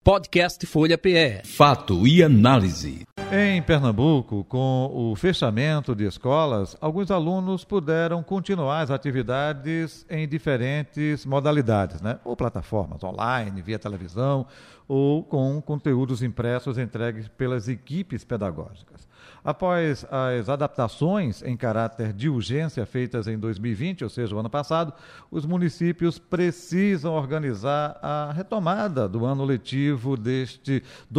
Podcast Folha PE. Fato e análise. Em Pernambuco, com o fechamento de escolas, alguns alunos puderam continuar as atividades em diferentes modalidades, né? Ou plataformas online, via televisão, ou com conteúdos impressos entregues pelas equipes pedagógicas. Após as adaptações em caráter de urgência feitas em 2020, ou seja, o ano passado, os municípios precisam organizar a retomada do ano letivo deste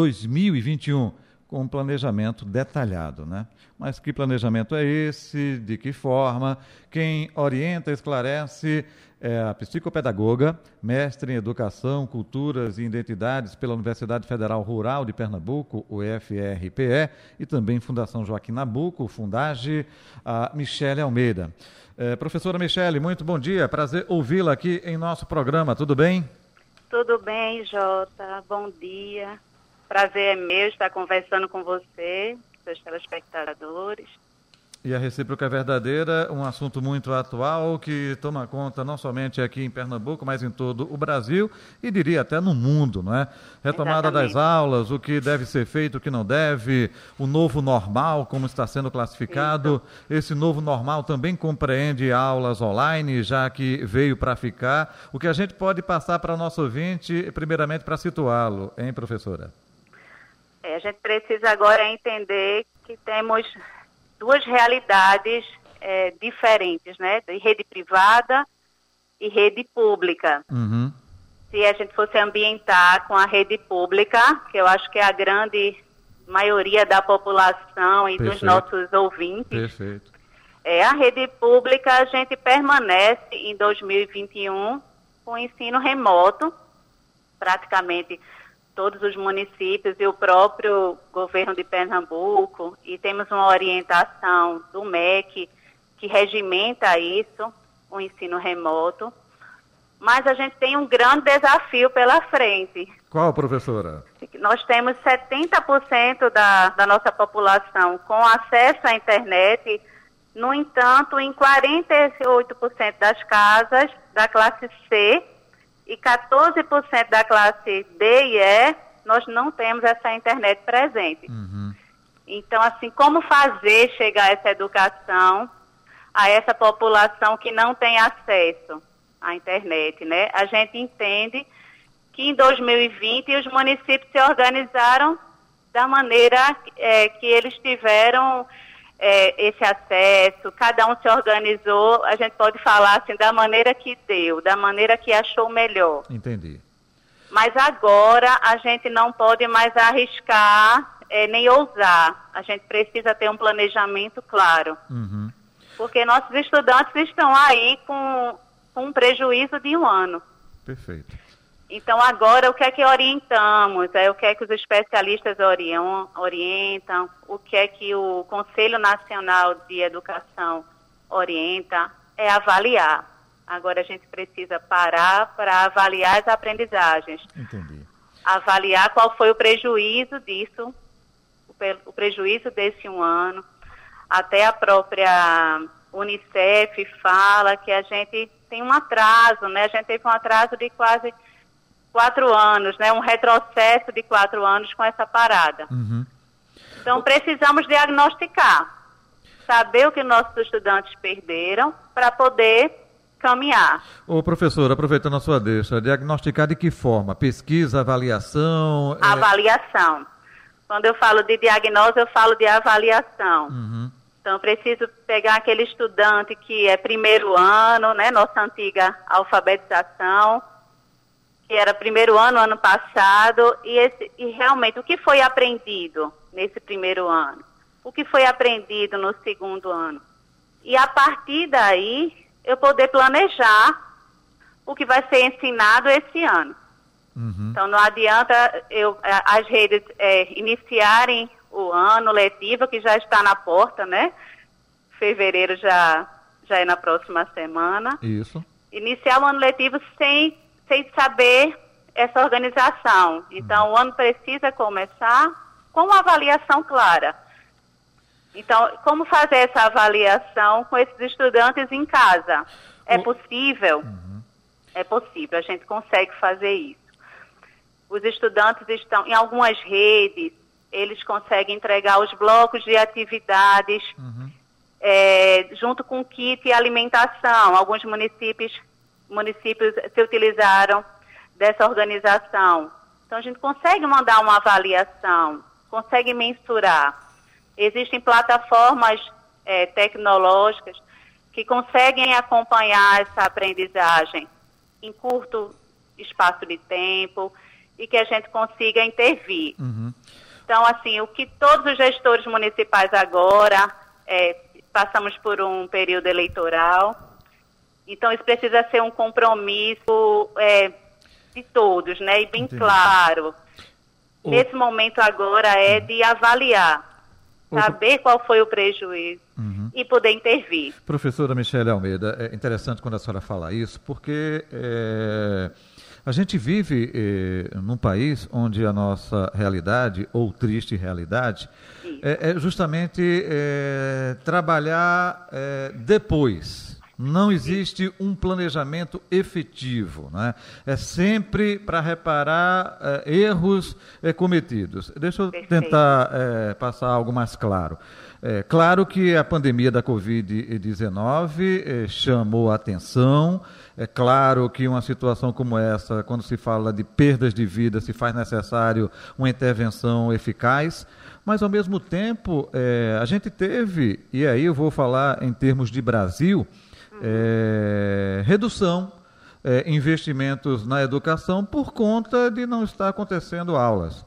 2021, com um planejamento detalhado, né? Mas que planejamento é esse? De que forma? Quem orienta, esclarece é a psicopedagoga, mestre em Educação, Culturas e Identidades pela Universidade Federal Rural de Pernambuco, UFRPE, e também Fundação Joaquim Nabuco, Fundage, a Michele Almeida. Professora Michele, muito bom dia, prazer ouvi-la aqui em nosso programa, tudo bem? Tudo bem, Jota, bom dia. Prazer é meu estar conversando com você, seus telespectadores. E a recíproca é verdadeira, um assunto muito atual que toma conta não somente aqui em Pernambuco, mas em todo o Brasil e diria até no mundo, não é? Retomada Exatamente. das aulas, o que deve ser feito, o que não deve, o novo normal, como está sendo classificado. Isso. Esse novo normal também compreende aulas online, já que veio para ficar. O que a gente pode passar para o nosso ouvinte, primeiramente para situá-lo, hein, professora? A gente precisa agora entender que temos duas realidades diferentes, né? De rede privada e rede pública. Uhum. Se a gente fosse ambientar com a rede pública, que eu acho que é a grande maioria da população e dos nossos ouvintes. Perfeito. A rede pública, a gente permanece em 2021 com o ensino remoto, praticamente todos os municípios e o próprio governo de Pernambuco, e temos uma orientação do MEC que regimenta isso, o ensino remoto, mas a gente tem um grande desafio pela frente. Qual, professora? Nós temos 70% da nossa população com acesso à internet, no entanto, em 48% das casas da classe C, e 14% da classe D e E, nós não temos essa internet presente. Uhum. Então, assim, como fazer chegar essa educação a essa população que não tem acesso à internet, né? A gente entende que em 2020 os municípios se organizaram da maneira que eles tiveram esse acesso, cada um se organizou, a gente pode falar assim, da maneira que deu, da maneira que achou melhor. Entendi. Mas agora a gente não pode mais arriscar nem ousar. A gente precisa ter um planejamento claro. Uhum. Porque nossos estudantes estão aí com um prejuízo de um ano. Perfeito. Então, agora, o que é que orientamos? O que é que os especialistas orientam? O que é que o Conselho Nacional de Educação orienta? É avaliar. Agora, a gente precisa parar para avaliar as aprendizagens. Entendi. Avaliar qual foi o prejuízo disso, o prejuízo desse um ano. Até a própria Unicef fala que a gente tem um atraso, né? A gente teve um atraso de quase 4 anos, né? Um retrocesso de 4 anos com essa parada. Uhum. Então, precisamos diagnosticar, saber o que nossos estudantes perderam para poder caminhar. Ô, professora, aproveitando a sua deixa, diagnosticar de que forma? Pesquisa, avaliação? Avaliação. Quando eu falo de diagnose, eu falo de avaliação. Uhum. Então, eu preciso pegar aquele estudante que é primeiro ano, né? Nossa antiga alfabetização, que era primeiro ano passado, e realmente o que foi aprendido nesse primeiro ano? O que foi aprendido no segundo ano? E a partir daí, eu poder planejar o que vai ser ensinado esse ano. Uhum. Então, não adianta as redes iniciarem o ano letivo, que já está na porta, né? Fevereiro já é na próxima semana. Isso. Iniciar o ano letivo sem saber essa organização. Então, o ano precisa começar com uma avaliação clara. Então, como fazer essa avaliação com esses estudantes em casa? É possível? É possível, a gente consegue fazer isso. Os estudantes estão em algumas redes, eles conseguem entregar os blocos de atividades junto com kit e alimentação. Alguns municípios se utilizaram dessa organização. Então, a gente consegue mandar uma avaliação, consegue mensurar. Existem plataformas tecnológicas que conseguem acompanhar essa aprendizagem em curto espaço de tempo e que a gente consiga intervir. Então, assim, o que todos os gestores municipais agora, passamos por um período eleitoral, então isso precisa ser um compromisso de todos, né? E bem claro. Nesse momento agora é de avaliar, saber qual foi o prejuízo e poder intervir. Professora Michele Almeida, é interessante quando a senhora fala isso, porque a gente vive num país onde a nossa realidade, ou triste realidade, é justamente trabalhar depois. Não existe um planejamento efetivo, né? É sempre para reparar erros cometidos. Deixa eu tentar passar algo mais claro. Claro que a pandemia da Covid-19 chamou a atenção. É claro que uma situação como essa, quando se fala de perdas de vida, se faz necessário uma intervenção eficaz. Mas, ao mesmo tempo, a gente teve, e aí eu vou falar em termos de Brasil, redução, investimentos na educação por conta de não estar acontecendo aulas.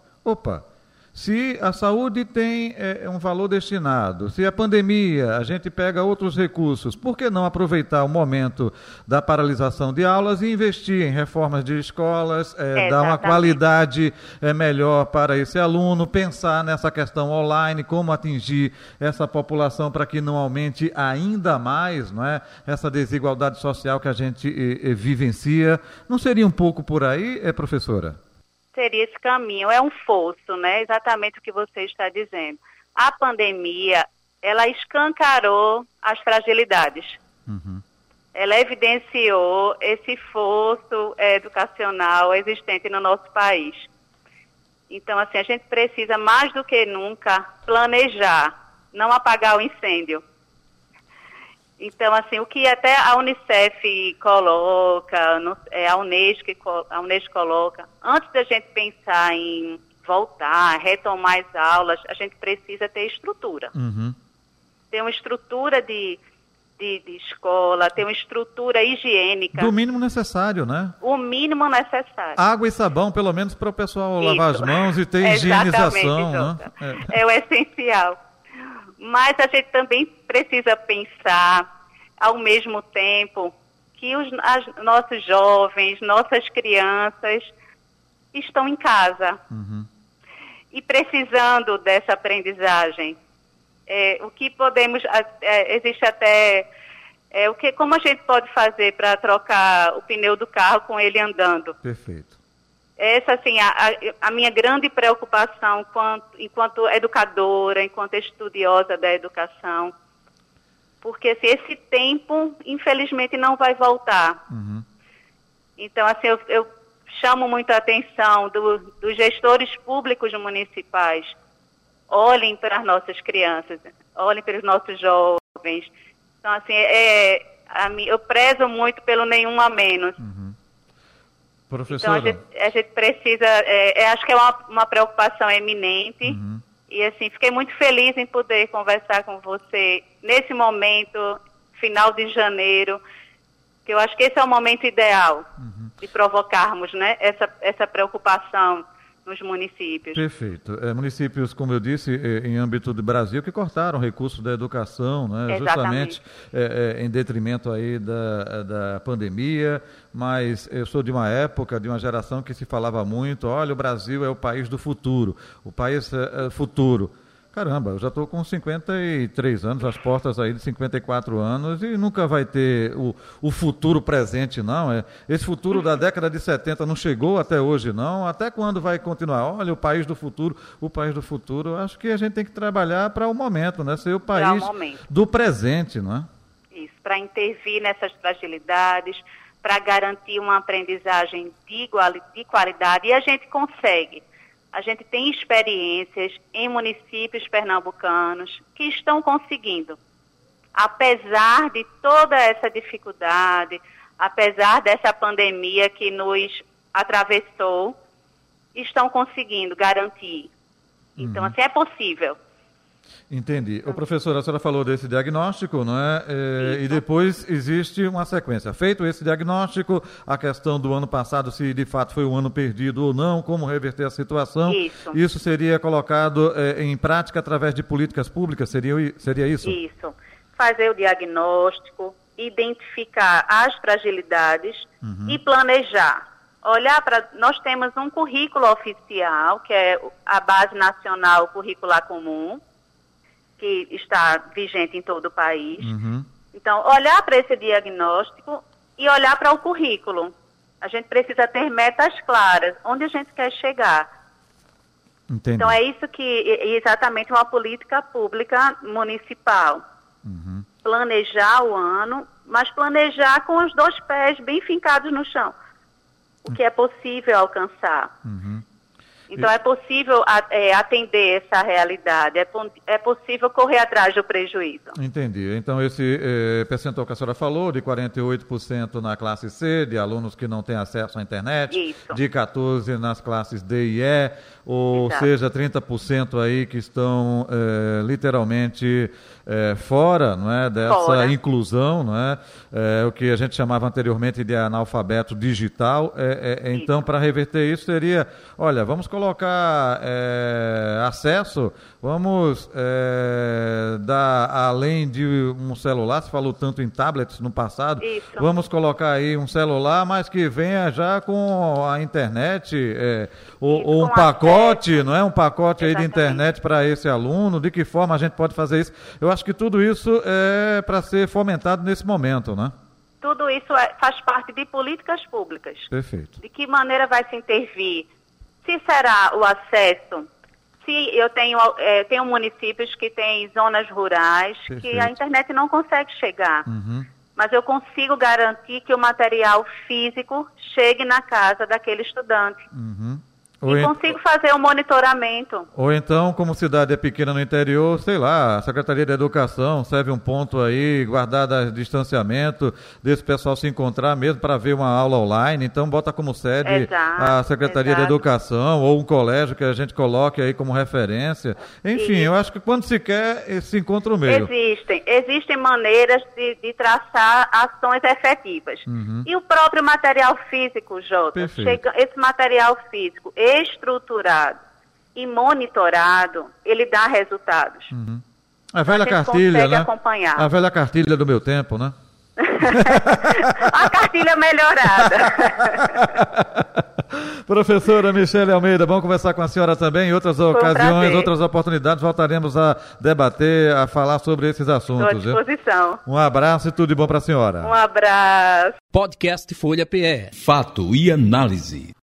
Se a saúde tem um valor destinado, se a pandemia a gente pega outros recursos, por que não aproveitar o momento da paralisação de aulas e investir em reformas de escolas, dar uma qualidade melhor para esse aluno, pensar nessa questão online, como atingir essa população para que não aumente ainda mais, não é, essa desigualdade social que a gente vivencia. Não seria um pouco por aí, professora? Seria esse caminho, é um fosso, né? Exatamente o que você está dizendo. A pandemia, ela escancarou as fragilidades. Ela evidenciou esse fosso educacional existente no nosso país. Então, assim, a gente precisa mais do que nunca planejar, não apagar o incêndio. Então, assim, o que até a Unicef coloca, a Unesco coloca, antes da gente pensar em voltar, retomar as aulas, a gente precisa ter estrutura. Ter uma estrutura de escola, ter uma estrutura higiênica. Do mínimo necessário, né? O mínimo necessário. Água e sabão, pelo menos para o pessoal lavar as mãos e ter higienização, né? É o essencial. Mas a gente também precisa pensar, ao mesmo tempo, que nossos jovens, nossas crianças estão em casa e precisando dessa aprendizagem. O que podemos, existe até, como a gente pode fazer para trocar o pneu do carro com ele andando? Perfeito. Essa, assim, a minha grande preocupação enquanto educadora, enquanto estudiosa da educação, porque assim, esse tempo, infelizmente, não vai voltar. Então, assim, eu chamo muito a atenção dos gestores públicos municipais. Olhem para as nossas crianças, olhem para os nossos jovens. Então, assim, eu prezo muito pelo nenhum a menos. Professora. Então, a gente precisa, acho que é uma preocupação eminente. E, assim, fiquei muito feliz em poder conversar com você nesse momento, final de janeiro, que eu acho que esse é o momento ideal de provocarmos, né, essa preocupação nos municípios. Perfeito. Municípios, como eu disse, em âmbito do Brasil, que cortaram recursos da educação, né, justamente em detrimento aí da pandemia, mas eu sou de uma época, de uma geração que se falava muito, olha, o Brasil é o país do futuro, o país futuro. Caramba, eu já estou com 53 anos, às portas aí de 54 anos, e nunca vai ter o futuro presente, não. Esse futuro da década de 70 não chegou até hoje, não. Até quando vai continuar? Olha, o país do futuro, acho que a gente tem que trabalhar para o momento, né? Ser o país do presente, não é? Isso, para intervir nessas fragilidades, para garantir uma aprendizagem de qualidade, e a gente consegue. A gente tem experiências em municípios pernambucanos que estão conseguindo. Apesar de toda essa dificuldade, apesar dessa pandemia que nos atravessou, estão conseguindo garantir. Então, assim, é possível. Entendi. O professor, a senhora falou desse diagnóstico, não é? E depois existe uma sequência. Feito esse diagnóstico, a questão do ano passado, se de fato foi um ano perdido ou não, como reverter a situação. Isso seria colocado em prática através de políticas públicas? Seria isso? Isso. Fazer o diagnóstico, identificar as fragilidades e planejar. Olhar para... Nós temos um currículo oficial, que é a Base Nacional Curricular Comum, que está vigente em todo o país. Então, olhar para esse diagnóstico e olhar para o currículo. A gente precisa ter metas claras, onde a gente quer chegar. Entendi. Então, é isso que é exatamente uma política pública municipal. Planejar o ano, mas planejar com os 2 pés bem fincados no chão. O que é possível alcançar. Então, é possível atender essa realidade, é possível correr atrás do prejuízo. Entendi. Então, esse percentual que a senhora falou, de 48% na classe C, de alunos que não têm acesso à internet, de 14% nas classes D e E, ou seja, 30% aí que estão literalmente fora, não é, dessa inclusão, não é? O que a gente chamava anteriormente de analfabeto digital. Então, para reverter isso, seria, olha, vamos colocar acesso, vamos dar, além de um celular, se falou tanto em tablets no passado, vamos colocar aí um celular, mas que venha já com a internet, ou um pacote, não é? Um pacote aí de internet para esse aluno. De que forma a gente pode fazer isso? Eu acho que tudo isso é para ser fomentado nesse momento, né? Tudo isso faz parte de políticas públicas. Perfeito. De que maneira vai se intervir? Se será o acesso? Se eu tenho municípios que têm zonas rurais que a internet não consegue chegar. Mas eu consigo garantir que o material físico chegue na casa daquele estudante. E consigo fazer um monitoramento. Ou então, como cidade é pequena no interior, sei lá, a Secretaria de Educação serve um ponto aí, guardado distanciamento, desse pessoal se encontrar mesmo para ver uma aula online. Então, bota como sede a Secretaria de Educação ou um colégio que a gente coloque aí como referência. Enfim, eu acho que quando se quer, se encontra o meio. Existem maneiras de traçar ações efetivas. E o próprio material físico, Jota, esse material físico estruturado e monitorado, ele dá resultados. A velha cartilha, né? Acompanhar. A velha cartilha do meu tempo, né? A cartilha melhorada. Professora Michele Almeida, vamos conversar com a senhora também em outras ocasiões, outras oportunidades, voltaremos a debater, a falar sobre esses assuntos. Estou à disposição. Um abraço e tudo de bom para a senhora. Um abraço. Podcast Folha PE. Fato e análise.